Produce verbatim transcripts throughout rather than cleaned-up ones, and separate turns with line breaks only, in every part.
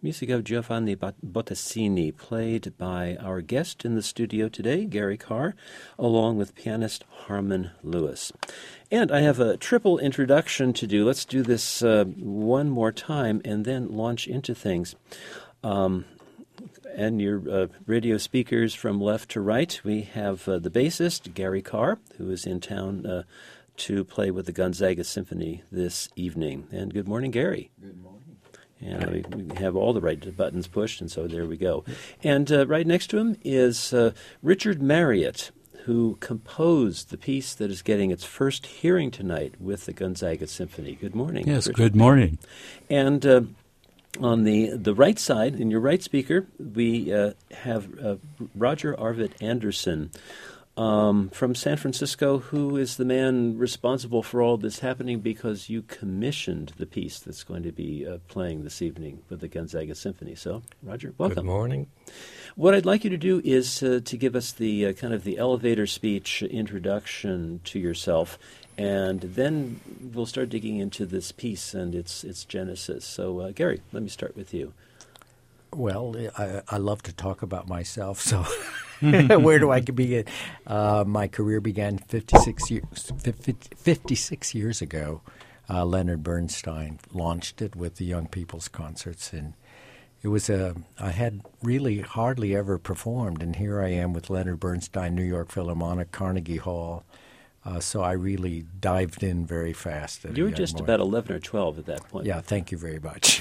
music of Giovanni Bottesini, played by our guest in the studio today, Gary Carr, along with pianist Harmon Lewis. And I have a triple introduction to do. Let's do this uh, one more time and then launch into things. Um, and your uh, radio speakers from left to right, we have uh, the bassist, Gary Carr, who is in town uh, to play with the Gonzaga Symphony this evening. And good morning, Gary.
Good morning.
And we, we have all the right buttons pushed, and so there we go. And uh, right next to him is uh, Richard Marriott, who composed the piece that is getting its first hearing tonight with the Gonzaga Symphony. Good morning.
Yes,
Richard.
Good morning.
And uh, on the, the right side, in your right speaker, we uh, have uh, Roger Arvid Anderson, Um, from San Francisco, who is the man responsible for all this happening because you commissioned the piece that's going to be uh, playing this evening with the Gonzaga Symphony. So, Roger, welcome.
Good morning.
What I'd like you to do is uh, to give us the uh, kind of the elevator speech introduction to yourself, and then we'll start digging into this piece and its its genesis. So, uh, Gary, let me start with you.
Well, I, I love to talk about myself, so where do I begin? Uh, my career began fifty-six years, fifty-six years ago. Uh, Leonard Bernstein launched it with the Young People's Concerts, and it was a. I had really hardly ever performed, and here I am with Leonard Bernstein, New York Philharmonic, Carnegie Hall. Uh, so I really dived in very fast.
You were just
morning.
about eleven or twelve at that point.
Yeah, thank you very much.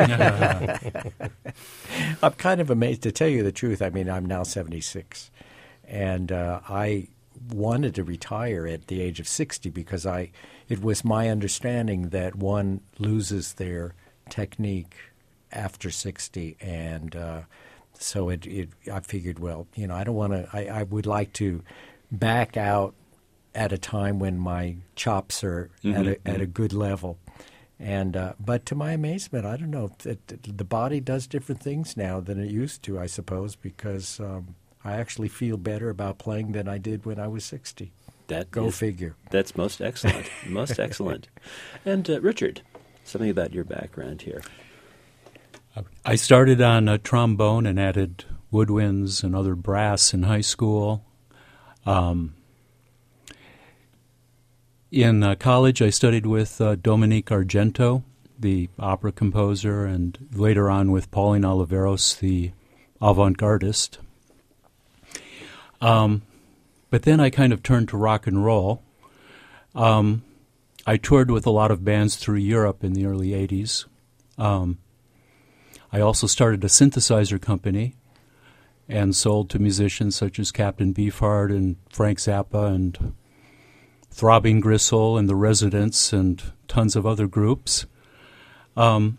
I'm kind of amazed, to tell you the truth. I mean, I'm now seventy-six, and uh, I wanted to retire at the age of sixty because I. It was my understanding that one loses their technique after sixty, and uh, so it, it. I figured, well, you know, I don't want to. I, I would like to back out at a time when my chops are mm-hmm, at a mm-hmm. at a good level, and uh, but to my amazement, I don't know, it, the body does different things now than it used to, I suppose, because um, I actually feel better about playing than I did when I was sixty.
That
Go
is,
figure.
That's most excellent, most excellent. And uh, Richard, something about your background here.
I started on a trombone and added woodwinds and other brass in high school. Um, In uh, college, I studied with uh, Dominique Argento, the opera composer, and later on with Pauline Oliveros, the avant-gardist. Um, but then I kind of turned to rock and roll. Um, I toured with a lot of bands through Europe in the early eighties. Um, I also started a synthesizer company and sold to musicians such as Captain Beefheart and Frank Zappa and Throbbing Gristle and the Residents and tons of other groups. Um,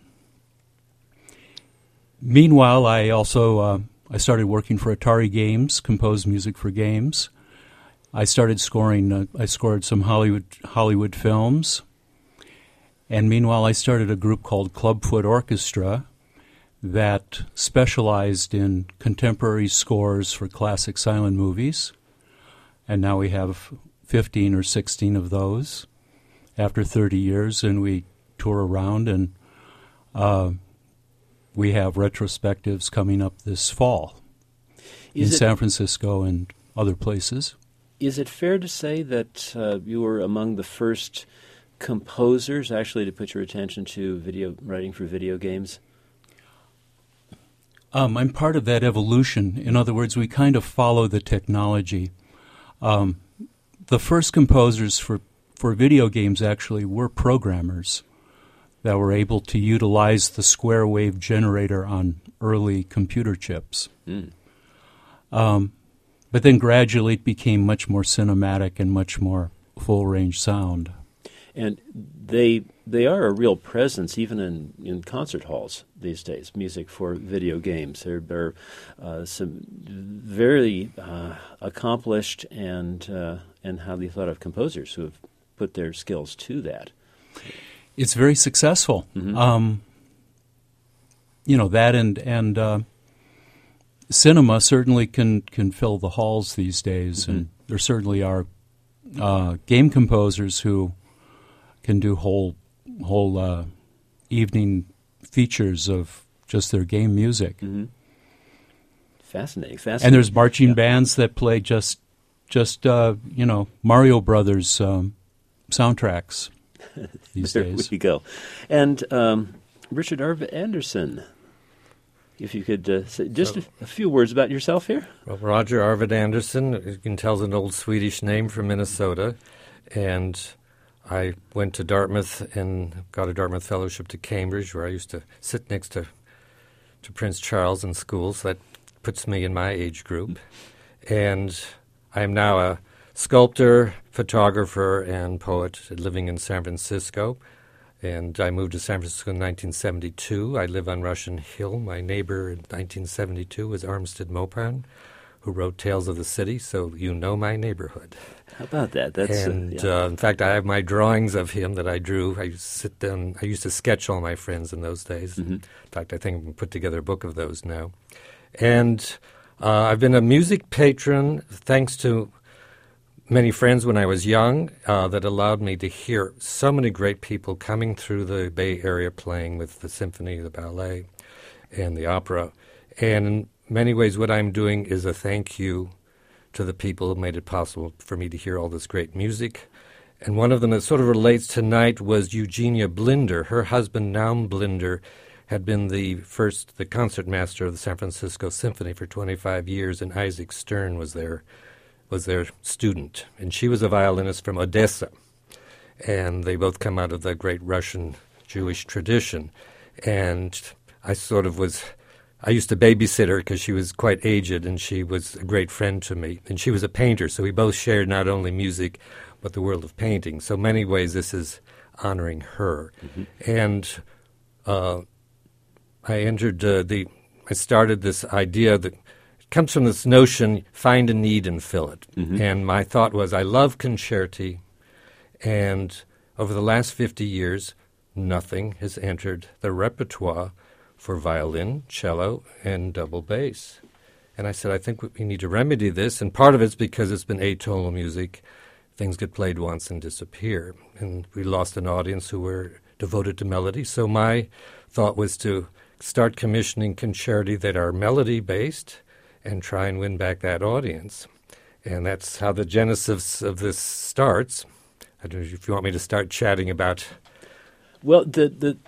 meanwhile, I also uh, I started working for Atari Games, composed music for games. I started scoring. Uh, I scored some Hollywood Hollywood films, and meanwhile, I started a group called Clubfoot Orchestra that specialized in contemporary scores for classic silent movies, and now we have fifteen or sixteen of those after thirty years, and we tour around, and uh, we have retrospectives coming up this fall is in it, San Francisco and other places.
Is it fair to say that uh, you were among the first composers actually to put your attention to video writing for video games?
Um, I'm part of that evolution. In other words, we kind of follow the technology. Um, The first composers for, for video games actually were programmers that were able to utilize the square wave generator on early computer chips. Mm. Um, but then gradually it became much more cinematic and much more full-range sound.
And they they are a real presence even in, in concert halls these days, music for video games. There are uh, some very uh, accomplished and uh, and highly thought of composers who have put their skills to that.
It's very successful. Mm-hmm. Um, you know, that and, and uh, cinema certainly can, can fill the halls these days, mm-hmm. and there certainly are uh, game composers who can do whole whole uh, evening features of just their game music.
Mm-hmm. Fascinating, fascinating.
And there's marching
yeah.
bands that play just, just uh, you know, Mario Brothers um, soundtracks these
there
days.
we go. And um, Richard Arvid Anderson, if you could uh, say just
So,
a, a few words about yourself here.
Well, Roger Arvid Anderson, you can tell is an old Swedish name from Minnesota, and I went to Dartmouth and got a Dartmouth fellowship to Cambridge, where I used to sit next to to Prince Charles in school, so that puts me in my age group. And I am now a sculptor, photographer, and poet living in San Francisco. And I moved to San Francisco in nineteen seventy-two. I live on Russian Hill. My neighbor in nineteen seventy-two was Armistead Maupin, who wrote Tales of the City, so you know my neighborhood.
How about that? That's
and
uh, yeah.
uh, in fact, I have my drawings of him that I drew. I used to sit down. I used to sketch all my friends in those days.
Mm-hmm.
In fact, I think I can put together a book of those now. And uh, I've been a music patron thanks to many friends when I was young uh, that allowed me to hear so many great people coming through the Bay Area playing with the symphony, the ballet, and the opera. And in many ways, what I'm doing is a thank you to the people who made it possible for me to hear all this great music. And one of them that sort of relates tonight was Eugenia Blinder. Her husband, Naum Blinder, had been the first, the concertmaster of the San Francisco Symphony for twenty-five years, and Isaac Stern was their, was their student. And she was a violinist from Odessa. And they both come out of the great Russian Jewish tradition. And I sort of was... I used to babysit her because she was quite aged, and she was a great friend to me. And she was a painter, so we both shared not only music, but the world of painting. So in many ways, this is honoring her. Mm-hmm. And uh, I entered uh, the, I started this idea that it comes from this notion, find a need and fill it. Mm-hmm. And my thought was, I love concerti, and over the last fifty years, nothing has entered the repertoire for violin, cello, and double bass. And I said, I think we need to remedy this, and part of it's because it's been atonal music. Things get played once and disappear. And we lost an audience who were devoted to melody. So my thought was to start commissioning concerti that are melody-based and try and win back that audience. And that's how the genesis of this starts. I don't know if you want me to start chatting about...
Well, the the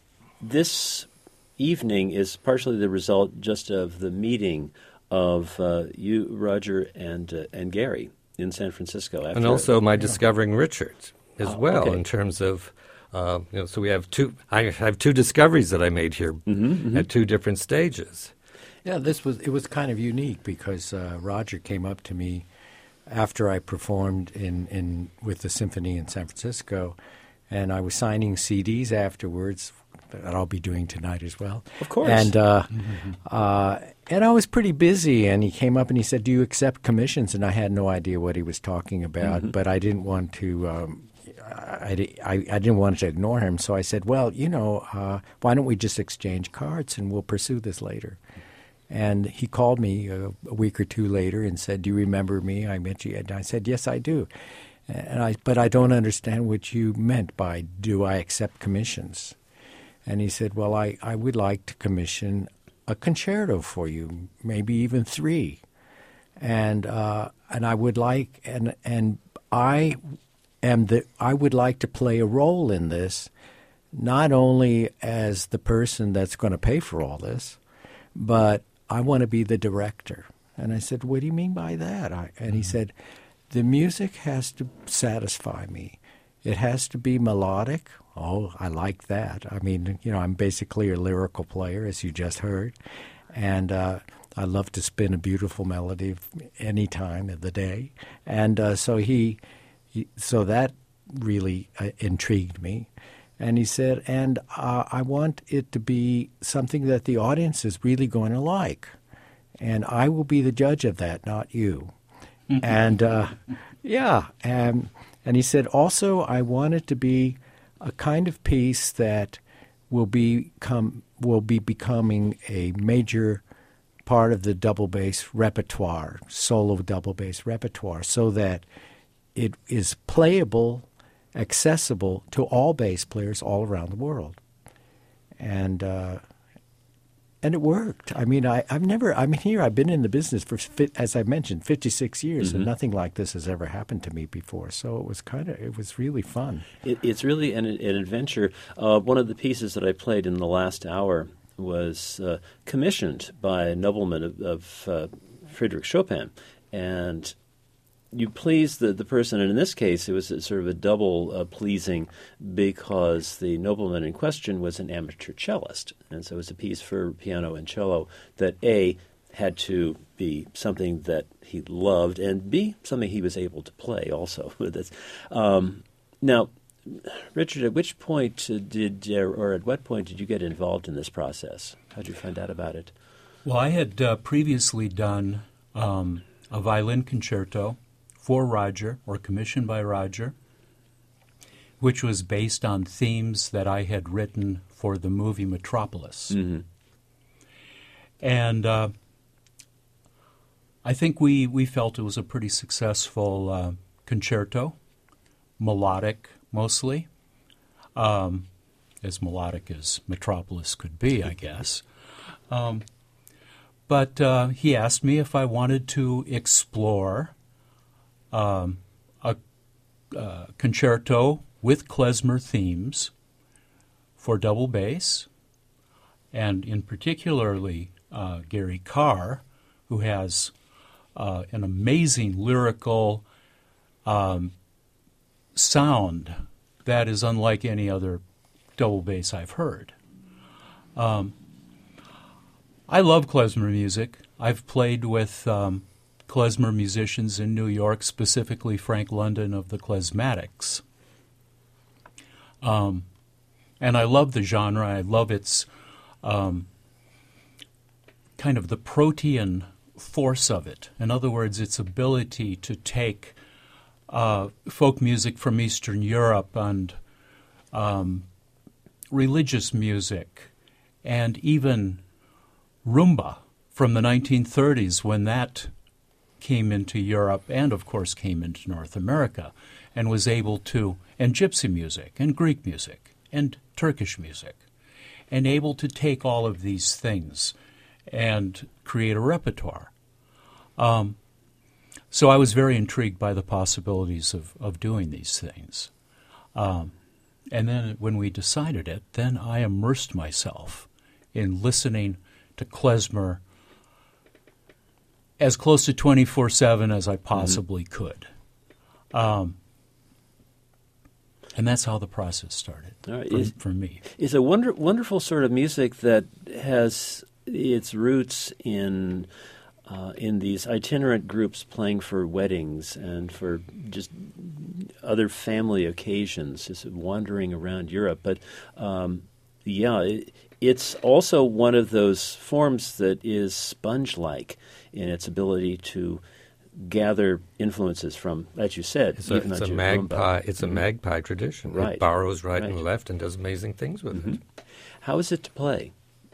this... evening is partially the result just of the meeting of uh, you, Roger, and uh, and Gary in San Francisco. After
and also my
yeah.
discovering Richard as
oh,
well,
okay.
in terms of, uh, you know, so we have two, I have two discoveries that I made here
mm-hmm, mm-hmm.
at two different stages.
Yeah, this was, it was kind of unique because uh, Roger came up to me after I performed in, in with the symphony in San Francisco, and I was signing C Ds afterwards that I'll be doing tonight as well.
Of course.
And uh, mm-hmm. uh, and I was pretty busy, and he came up and he said, do you accept commissions? And I had no idea what he was talking about, mm-hmm. but I didn't want to um, I, I, I didn't want to ignore him, so I said, well, you know, uh, why don't we just exchange cards and we'll pursue this later? And he called me a, a week or two later and said, do you remember me? I met you. And I said, yes, I do. And I, but I don't understand what you meant by do I accept commissions? And he said, well, I, I would like to commission a concerto for you, maybe even three. And uh, and I would like, and and I am the, I would like to play a role in this, not only as the person that's going to pay for all this, but I want to be the director. And I said, what do you mean by that? I, and he said, the music has to satisfy me. It has to be melodic. Oh, I like that. I mean, you know, I'm basically a lyrical player, as you just heard. And uh, I love to spin a beautiful melody any time of the day. And uh, so he, he, so that really uh, intrigued me. And he said, and uh, I want it to be something that the audience is really going to like. And I will be the judge of that, not you. and, uh, yeah. And, and he said, also, I want it to be a kind of piece that will become will be becoming a major part of the double bass repertoire, solo double bass repertoire, so that it is playable, accessible to all bass players all around the world. And uh, And it worked. I mean, I, I've never, I'm here, I've been in the business for, as I mentioned, fifty-six years, mm-hmm. and nothing like this has ever happened to me before. So it was kind of, it was really fun.
It, it's really an, an adventure. Uh, one of the pieces that I played in the last hour was uh, commissioned by a nobleman of, of uh, Frédéric Chopin. And you please the, the person, and in this case it was a, sort of a double uh, pleasing, because the nobleman in question was an amateur cellist. And so it was a piece for piano and cello that A, had to be something that he loved, and B, something he was able to play also with this. Um, now, Richard, at which point did, or at what point did you get involved in this process? How did you find out about it?
Well, I had uh, previously done um, a violin concerto for Roger, or commissioned by Roger, which was based on themes that I had written for the movie Metropolis. Mm-hmm. And uh, I think we, we felt it was a pretty successful uh, concerto, melodic mostly, um, as melodic as Metropolis could be, I guess. Um, but uh, he asked me if I wanted to explore Um, a uh, concerto with klezmer themes for double bass, and in particularly uh, Gary Carr, who has uh, an amazing lyrical um, sound that is unlike any other double bass I've heard. Um, I love klezmer music. I've played with Um, klezmer musicians in New York, specifically Frank London of the Klezmatics. Um, and I love the genre. I love its um, kind of the protean force of it. In other words, its ability to take uh, folk music from Eastern Europe and um, religious music and even rumba from the nineteen thirties, when that came into Europe and, of course, came into North America, and was able to, and gypsy music, and Greek music, and Turkish music, and able to take all of these things and create a repertoire. Um, so I was very intrigued by the possibilities of, of doing these things. Um, and then when we decided it, then I immersed myself in listening to klezmer as close to twenty-four seven as I possibly mm-hmm. could. Um, and that's how the process started
right.
for,
is,
for me.
It's a wonder, wonderful sort of music that has its roots in uh, in these itinerant groups playing for weddings and for just other family occasions, just wandering around Europe. But, um, yeah, it, it's also one of those forms that is sponge-like in its ability to gather influences from, as you said,
it's a, it's a magpie. It's mm-hmm. a magpie tradition.
Right.
It borrows right,
right
and left and does amazing things with
mm-hmm.
it.
How is it to play?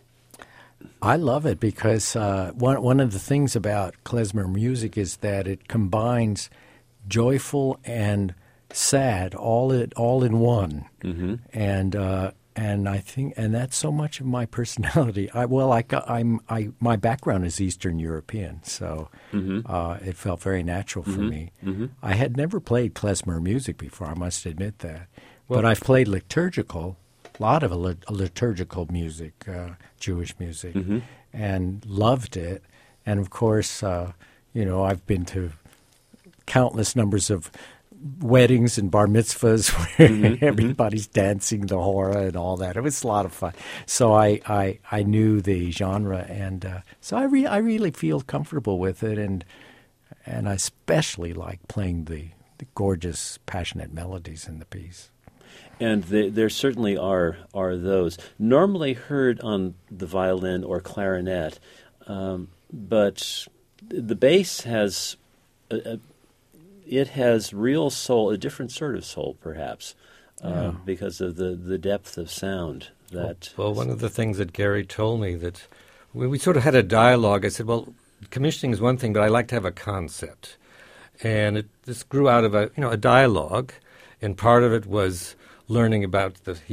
I love it because uh, one one of the things about klezmer music is that it combines joyful and sad all it all in one, mm-hmm. and. Uh, And I think, and that's so much of my personality. I, well, I, I'm, I, my background is Eastern European, so mm-hmm. uh, it felt very natural for
mm-hmm.
me.
Mm-hmm.
I had never played klezmer music before, I must admit that.
Well,
but I've played liturgical, a lot of a, a liturgical music, uh, Jewish music, mm-hmm. and loved it. And of course, uh, you know, I've been to countless numbers of weddings and bar mitzvahs where mm-hmm, everybody's mm-hmm. dancing the hora and all that. It was a lot of fun. So I, I, I knew the genre, and uh, so I re- I really feel comfortable with it, and and I especially like playing the, the gorgeous, passionate melodies in the piece.
And the, there certainly are are those normally heard on the violin or clarinet, um, but the bass has a, a It has real soul, a different sort of soul, perhaps, uh, yeah. because of the, the depth of sound. That
well, well, one of the things that Gary told me, that we, we sort of had a dialogue. I said, well, commissioning is one thing, but I like to have a concept. And it, this grew out of a you know a dialogue, and part of it was learning about the. He's a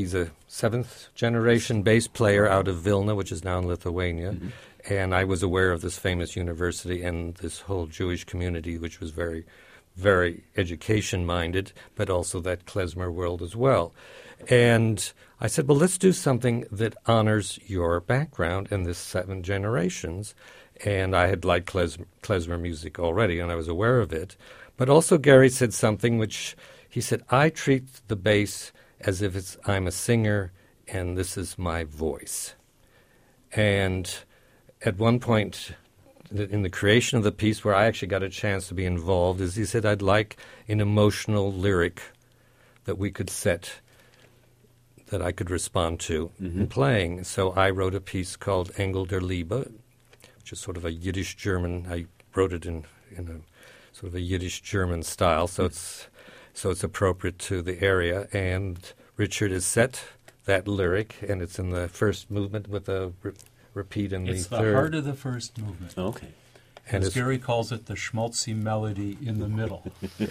seventh generation bass player out of Vilna, which is now in Lithuania.
Mm-hmm.
And I was aware of this famous university and this whole Jewish community, which was very, very education-minded, but also that klezmer world as well. And I said, well, let's do something that honors your background in this seven generations. And I had liked klezmer, klezmer music already, and I was aware of it. But also Gary said something which he said, I treat the bass as if it's I'm a singer and this is my voice. And at one point in the creation of the piece where I actually got a chance to be involved is he said, I'd like an emotional lyric that we could set, that I could respond to mm-hmm. in playing. So I wrote a piece called Engel der Liebe, which is sort of a Yiddish-German. I wrote it in, in a sort of a Yiddish-German style, so mm-hmm. it's so it's appropriate to the area. And Richard has set that lyric, and it's in the first movement with a re- repeat in
it's
the,
the
third.
heart of the first movement.
Okay.
And as Gary calls it, the schmaltzy melody in the middle.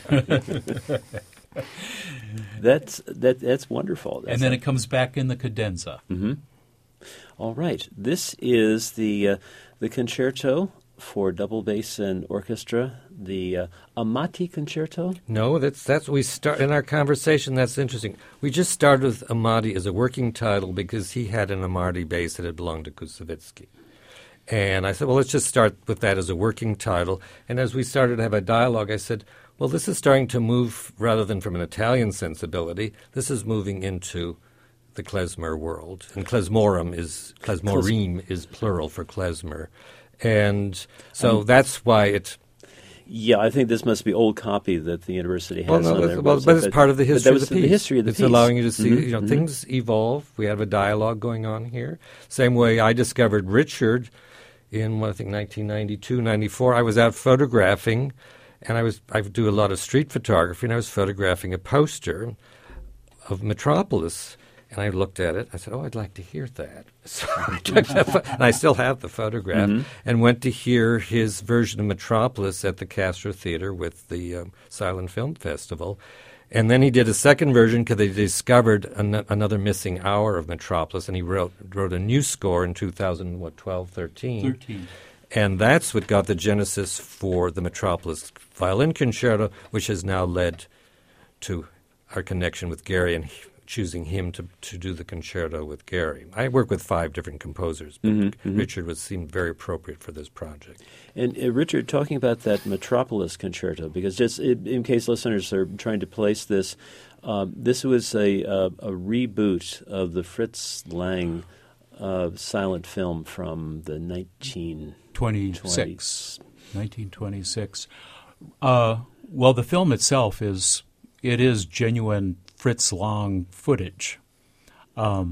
that's that. That's wonderful. That's
and then
a,
it comes back in the cadenza.
Mm-hmm. All right. This is the uh, the concerto for double bass and orchestra, the uh, Amati concerto.
No, that's that's we start in our conversation. That's interesting. We just started with Amati as a working title because he had an Amati bass that had belonged to Kusevitsky. And I said, well, let's just start with that as a working title. And as we started to have a dialogue, I said, well, this is starting to move, rather than from an Italian sensibility, this is moving into the klezmer world. And klezmorum is, klezmorim is plural for klezmer. And so um, that's why it...
Yeah, I think this must be old copy that the university has
well, no,
on their
well,
website.
But it's part of the history of the piece.
The history of the
it's
piece.
allowing you to see,
mm-hmm,
you know,
mm-hmm.
things evolve. We have a dialogue going on here. Same way I discovered Richard in, well, I think, nineteen ninety-two, ninety-four. I was out photographing, and I was I do a lot of street photography, and I was photographing a poster of Metropolis. And I looked at it. I said, oh, I'd like to hear that. So I took that pho- and I still have the photograph, mm-hmm. and went to hear his version of Metropolis at the Castro Theater with the um, Silent Film Festival. And then he did a second version because they discovered an- another missing hour of Metropolis, and he wrote wrote a new score in two thousand, what, twelve, thirteen?
thirteen.
And that's what got the genesis for the Metropolis Violin Concerto, which has now led to our connection with Gary and he, choosing him to, to do the concerto with Gary. I work with five different composers, but
mm-hmm, mm-hmm.
Richard was seemed very appropriate for this project.
And uh, Richard, talking about that Metropolis concerto, because just in, in case listeners are trying to place this, um, this was a, a, a reboot of the Fritz Lang uh, silent film from the nineteen twenty-six.
nineteen twenty-six. Uh, well, the film itself is it is genuine Fritz Lang footage. Um,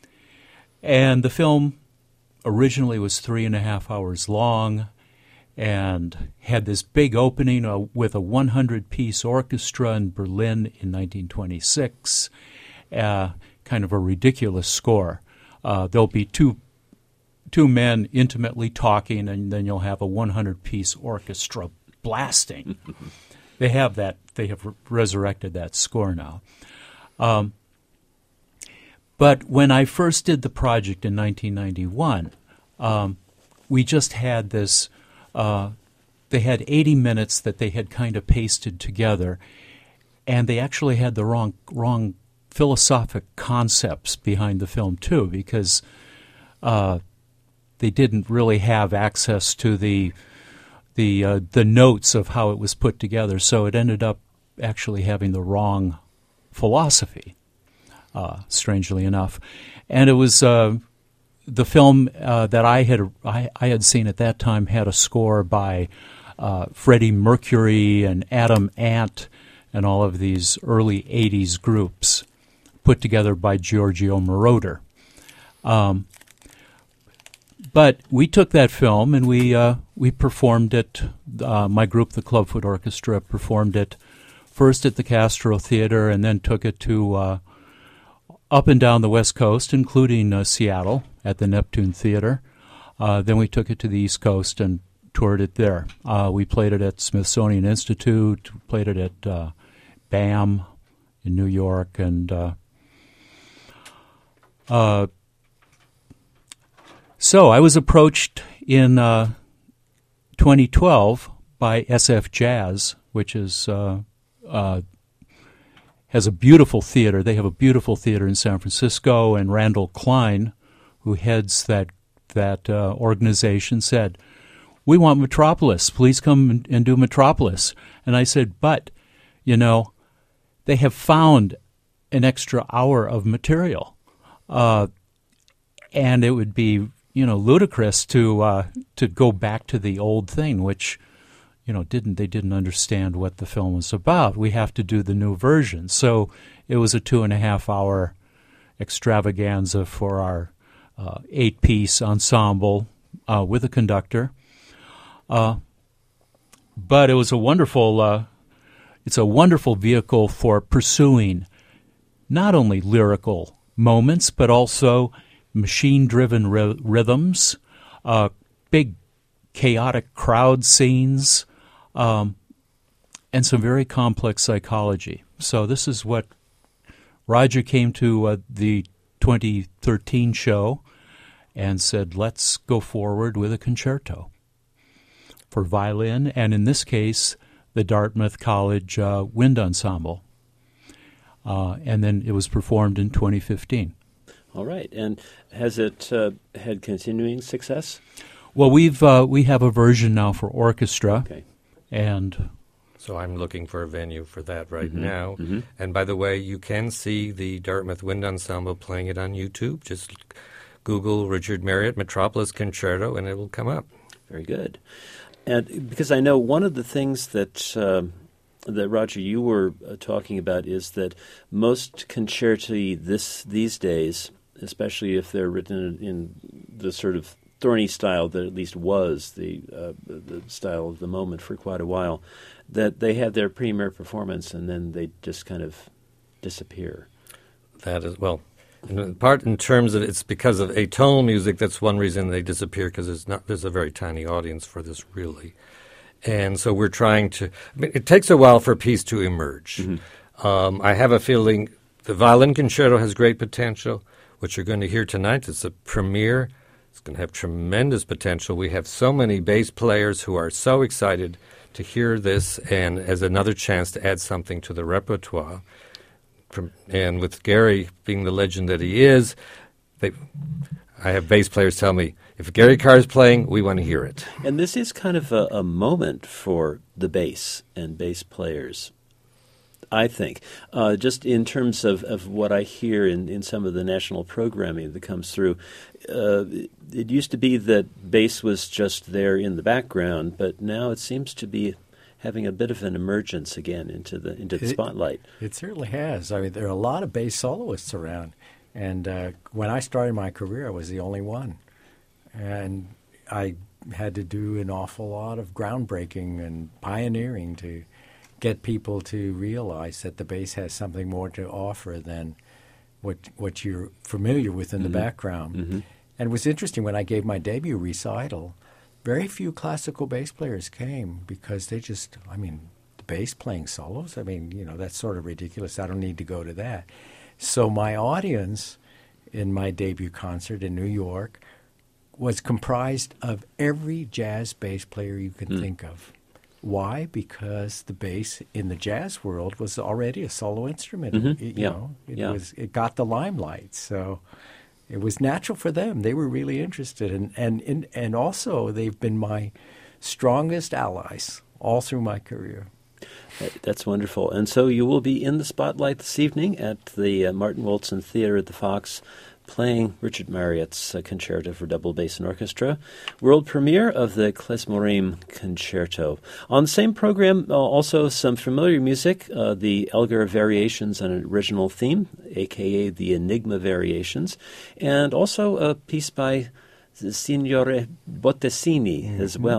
and the film originally was three and a half hours long and had this big opening uh, with a one hundred piece orchestra in Berlin in nineteen twenty-six, uh, kind of a ridiculous score. Uh, there'll be two two men intimately talking, and then you'll have a one hundred piece orchestra blasting. They have that. They have re- resurrected that score now. Um, but when I first did the project in nineteen ninety-one, um, we just had this, uh, they had eighty minutes that they had kind of pasted together, and they actually had the wrong wrong philosophic concepts behind the film too, because uh, they didn't really have access to the the uh, the notes of how it was put together, so it ended up actually having the wrong philosophy, uh, strangely enough. And it was uh, the film uh, that I had I, I had seen at that time had a score by uh, Freddie Mercury and Adam Ant and all of these early eighties groups put together by Giorgio Moroder. Um, but we took that film and we uh, we performed it. Uh, my group, the Clubfoot Orchestra, performed it first at the Castro Theater, and then took it to uh, up and down the West Coast, including uh, Seattle at the Neptune Theater. Uh, then we took it to the East Coast and toured it there. Uh, we played it at Smithsonian Institute, played it at uh, BAM in New York, and uh, Uh, so I was approached in uh, twenty twelve by S F Jazz, which is uh, uh, has a beautiful theater. They have a beautiful theater in San Francisco, and Randall Klein, who heads that that uh, organization, said, "We want Metropolis. Please come and, and do Metropolis." And I said, "But, you know, they have found an extra hour of material, uh, and it would be, you know, ludicrous to uh, to go back to the old thing, which, you know, didn't they didn't understand what the film was about. We have to do the new version." So it was a two and a half hour extravaganza for our uh, eight piece ensemble uh, with a conductor. Uh, but it was a wonderful. Uh, it's a wonderful vehicle for pursuing not only lyrical moments, but also machine-driven ry- rhythms, uh, big chaotic crowd scenes, um, and some very complex psychology. So this is what Roger came to uh, the twenty thirteen show and said, let's go forward with a concerto for violin, and in this case, the Dartmouth College uh, Wind Ensemble. Uh, and then it was performed in twenty fifteen.
All right. And has it uh, had continuing success?
Well, we've uh, we have a version now for orchestra.
Okay.
And
so I'm looking for a venue for that right
mm-hmm.
now.
Mm-hmm.
And by the way, you can see the Dartmouth Wind Ensemble playing it on YouTube. Just Google Richard Marriott Metropolis Concerto, and it will come up.
Very good. And because I know one of the things that uh, that Roger you were uh, talking about is that most concerti this these days, especially if they're written in the sort of thorny style that at least was the uh, the style of the moment for quite a while, that they have their premiere performance and then they just kind of disappear.
That is, well, in part in terms of it's because of atonal music. That's one reason they disappear, because there's not there's a very tiny audience for this really, and so we're trying to. I mean, it takes a while for a piece to emerge. Mm-hmm. Um, I have a feeling the violin concerto has great potential. What you're going to hear tonight is a premiere. It's going to have tremendous potential. We have so many bass players who are so excited to hear this, and as another chance to add something to the repertoire. And with Gary being the legend that he is, they, I have bass players tell me, if Gary Carr is playing, we want to hear it.
And this is kind of a, a moment for the bass and bass players, I think. Uh, just in terms of, of what I hear in, in some of the national programming that comes through, uh, it, it used to be that bass was just there in the background, but now it seems to be having a bit of an emergence again into the into the
it,
spotlight.
It certainly has. I mean, there are a lot of bass soloists around, and uh, when I started my career, I was the only one, and I had to do an awful lot of groundbreaking and pioneering to get people to realize that the bass has something more to offer than what what you're familiar with in mm-hmm. the background. Mm-hmm. And it was interesting when I gave my debut recital. Very few classical bass players came because they just, I mean, the bass playing solos, I mean, you know, that's sort of ridiculous. I don't need to go to that. So my audience in my debut concert in New York was comprised of every jazz bass player you can mm. think of. Why? Because the bass in the jazz world was already a solo instrument.
Mm-hmm.
It, you
yeah.
know, it
yeah.
was it got the limelight. So it was natural for them. They were really interested. And, and, and, and also, they've been my strongest allies all through my career.
That's wonderful. And so you will be in the spotlight this evening at the uh, Martin Wolzin Theater at the Fox, playing Richard Marriott's uh, Concerto for Double Bass and Orchestra, world premiere of the Klezmorim Concerto. On the same program, uh, also some familiar music, uh, the Elgar Variations on an Original Theme, a k a the Enigma Variations, and also a piece by Signore Bottesini mm-hmm. as well.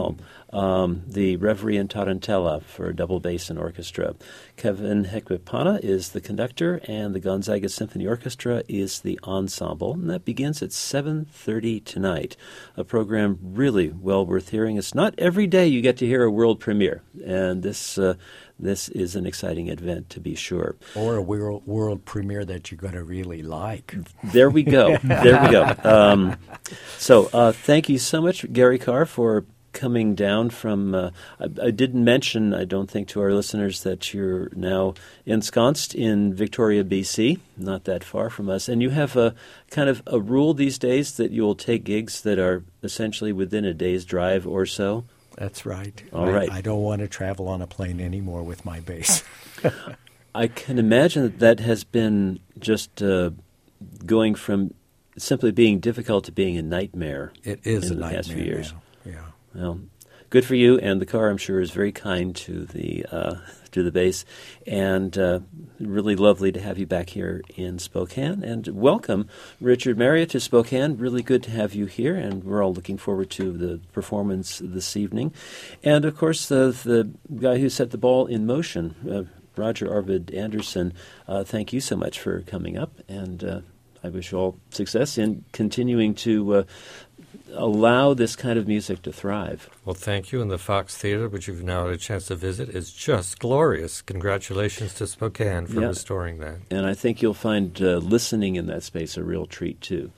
um, the Reverie in Tarantella for double bass and orchestra. Kevin Hekpipana is the conductor, and the Gonzaga Symphony Orchestra is the ensemble. And that begins at seven thirty tonight, a program really well worth hearing. It's not every day you get to hear a world premiere, and this uh, this is an exciting event, to be sure.
Or a world, world premiere that you're going to really like.
There we go. There we go. Um, so uh, thank you so much, Gary Carr, for coming down from, uh, I, I didn't mention, I don't think, to our listeners that you're now ensconced in Victoria, B C, not that far from us. And you have a kind of a rule these days that you will take gigs that are essentially within a day's drive or so.
That's right.
All
I,
right.
I don't want to travel on a plane anymore with my bass.
I can imagine that that has been just uh, going from simply being difficult to being a nightmare.
It is
in
a
the past few
nightmare
years.
now. Yeah.
Well, good for you, and the car, I'm sure, is very kind to the uh, to the bass, and uh, really lovely to have you back here in Spokane. And welcome, Richard Marriott, to Spokane. Really good to have you here, and we're all looking forward to the performance this evening. And, of course, the, the guy who set the ball in motion, uh, Roger Arvid Anderson, uh, thank you so much for coming up, and uh, I wish you all success in continuing to uh, allow this kind of music to thrive.
Well, thank you. And the Fox Theater, which you've now had a chance to visit, is just glorious. Congratulations to Spokane for
Yeah.
restoring that.
And I think you'll find uh, listening in that space a real treat, too.